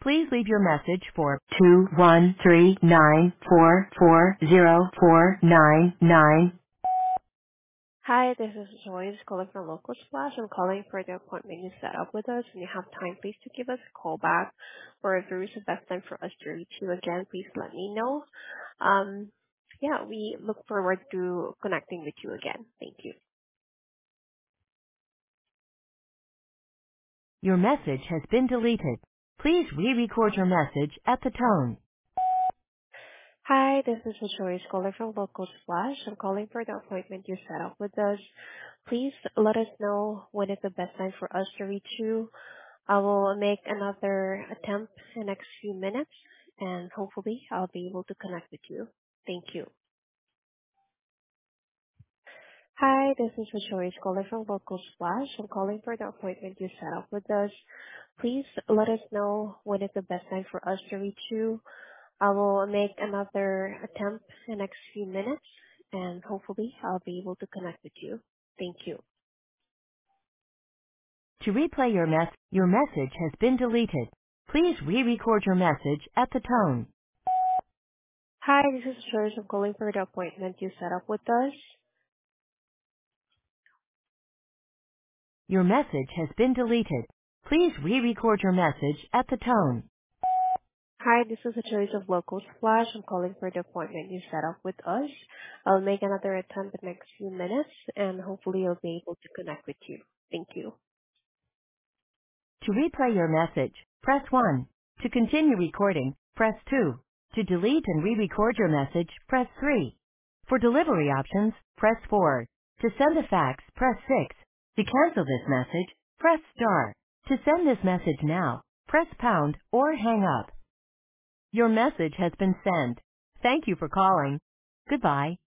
Please leave your message for 21394404999. Hi, this is Joyce calling from Local Splash. I'm calling for the appointment you set up with us. When you have time, please to give us a call back. Or if there is a best time for us to reach you again, please let me know. Yeah, we look forward to connecting with you again. Thank you. Your message has been deleted. Please re-record your message at the tone. Hi, this is Joyce calling from Local Splash. I'm calling for the appointment you set up with us. Please let us know when is the best time for us to reach you. I will make another attempt in the next few minutes, and hopefully I'll be able to connect with you. Thank you. Hi, this is Joyce calling from Local Splash. I'm calling for the appointment you set up with us. Please let us know when is the best time for us to reach you. I will make another attempt in the next few minutes, and hopefully I'll be able to connect with you. Thank you. To replay your message has been deleted. Please re-record your message at the tone. Hi, this is Joyce. I'm calling for the appointment you set up with us. Your message has been deleted. Please re-record your message at the tone. Hi, this is a choice of Local Splash. I'm calling for the appointment you set up with us. I'll make another attempt in the next few minutes, and hopefully I'll be able to connect with you. Thank you. To replay your message, press 1. To continue recording, press 2. To delete and re-record your message, press 3. For delivery options, press 4. To send a fax, press 6. To cancel this message, press star. To send this message now, press pound or hang up. Your message has been sent. Thank you for calling. Goodbye.